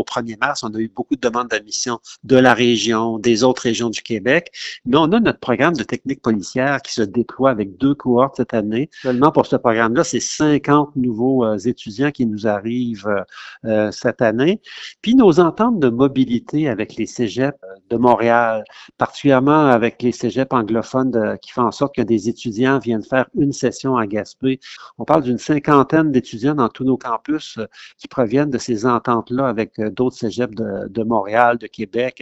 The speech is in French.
Au 1er mars, on a eu beaucoup de demandes d'admission de la région, des autres régions du Québec. Mais on a notre programme de technique policière qui se déploie avec 2 cohortes cette année. Seulement pour ce programme-là, c'est 50 nouveaux étudiants qui nous arrivent cette année. Puis nos ententes de mobilité avec les cégeps de Montréal, particulièrement avec les cégeps anglophones qui font en sorte que des étudiants viennent faire une session à Gaspé. On parle d'une 50aine d'étudiants dans tous nos campus qui proviennent de ces ententes-là avec d'autres cégeps de Montréal, de Québec,